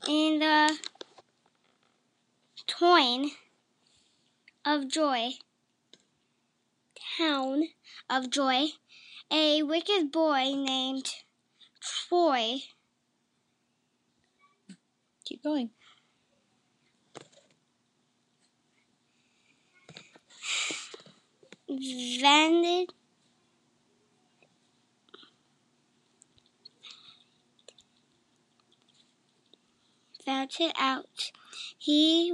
In the town of Joy, a wicked boy named Troy. Keep going. Found it out. He